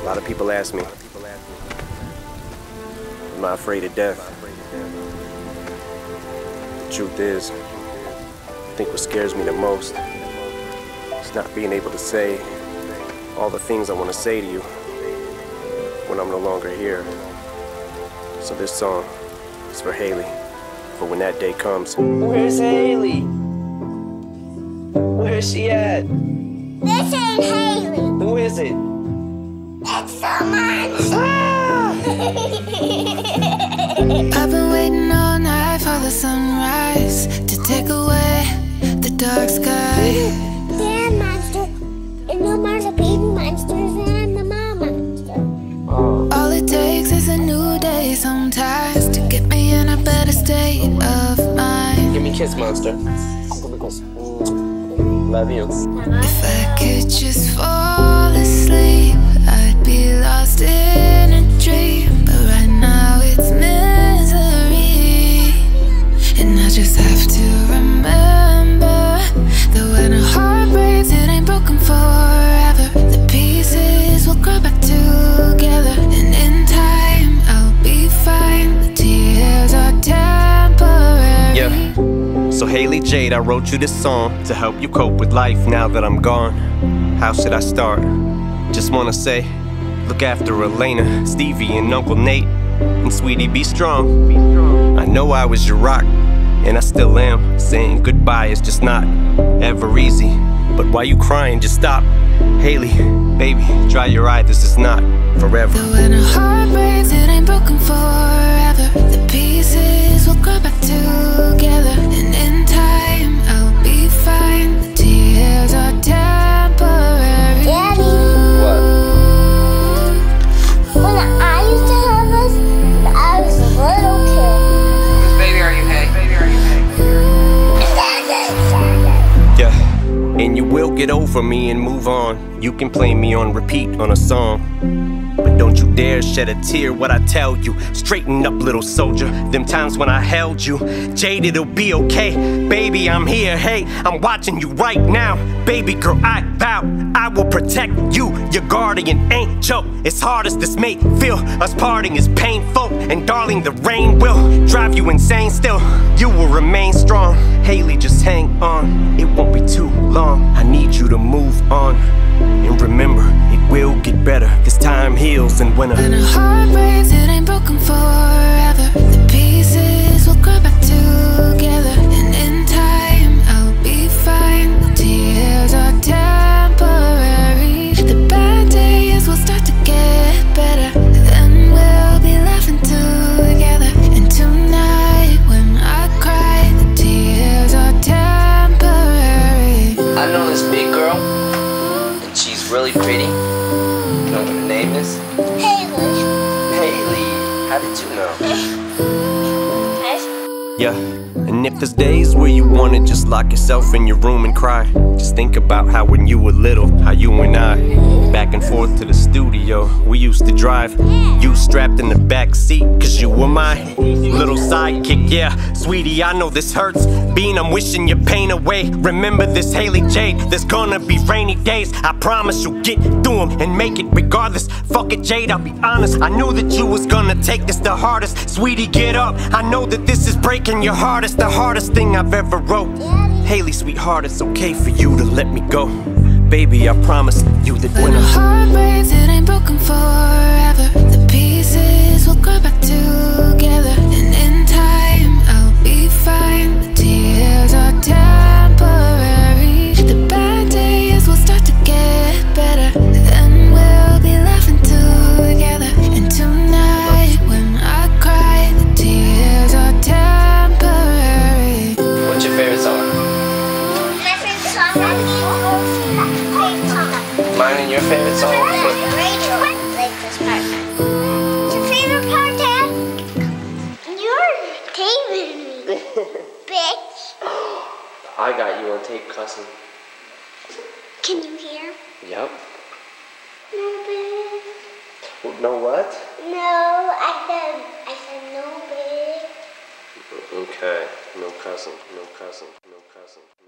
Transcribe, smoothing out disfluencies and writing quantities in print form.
lot of people ask me, am I afraid of death? The truth is, I think what scares me the most is not being able to say all the things I want to say to you when I'm no longer here. So this song is for Haley, for when that day comes. Where's Haley? Where's she at? This ain't Haley. Who is it? It's someone. Ah! I've been waiting all night for the sunrise to take away the dark sky. They're a monster. And no more the baby monsters, and I'm the mom monster. All it takes is a new day sometimes to get me in a better state of mind. Give me a kiss, monster. Love you. If I could just fall asleep, I'd be lost in a dream. But right now it's misery, and I just have to remember that when a heart breaks, it ain't broken forever. The pieces will grow back together, and in time I'll be fine. The tears are temporary. Yeah. So Haley Jade, I wrote you this song to help you cope with life now that I'm gone. How should I start? Just wanna say, look after Elena, Stevie, and Uncle Nate. And sweetie, be strong. I know I was your rock, and I still am. Saying goodbye is just not ever easy. But why you crying? Just stop. Haley, baby, dry your eye, this is not forever. Though when a heart breaks, it ain't broken forever. The pieces will grow back together, and in time I'll be fine. The tears are temporary. Daddy. What? When I used to have this, I was a little kid. Baby, are you okay? Baby, are you okay? Yeah, and you will get over me and move on. You can play me on repeat on a song, but don't you dare shed a tear what I tell you. Straighten up, little soldier. Them times when I held you, Jade, it'll be okay. Baby, I'm here, hey, I'm watching you right now. Baby girl, I vow I will protect you, your guardian angel. As hard as this may feel, us parting is painful. And darling, the rain will drive you insane still. You will remain strong. Haley, just hang on, it won't be too long. I need you to move on. And remember, it will get better, cause time heals in winter. When a heart breaks, it ain't broken forever. The pieces will grow back together, and in time I'll be fine. The tears are temporary. The bad days will start to get better, then we'll be laughing together. And tonight when I cry, the tears are temporary. I know this big girl, and she's really pretty. You know what her name is? Haley. Haley. How did you know? Yeah, and if there's days where you wanna just lock yourself in your room and cry, just think about how when you were little, how you and I, back and forth to the studio, we used to drive. You strapped in the back seat, cause you were my little sidekick. Yeah, sweetie, I know this hurts. Bean, I'm wishing your pain away. Remember this, Haley Jade, there's gonna be rainy days. I promise you'll get through them and make it regardless. Fuck it, Jade, I'll be honest, I knew that you was gonna take this the hardest. Sweetie, get up, I know that this is breaking your heart. It's the hardest thing I've ever wrote. Haley, sweetheart, it's okay for you to let me go. Baby, I promise you that When a heart breaks, it ain't broken forever. The pieces will grow back together, and in time I'll be fine. The tears are temporary. The bad days will start to get better, then we'll be laughing together. And tonight when I cry, the tears are temporary. What's your favorite song? My favorite song. Mine and your favorite song? Rachel. Like this part. Your favorite part, Dad? You're taping me. Bitch. I got you on tape cussing. Can you hear? Yep. No, bitch. No what? No, I said no, bitch. okay, no cussing, no cussing, no cussing.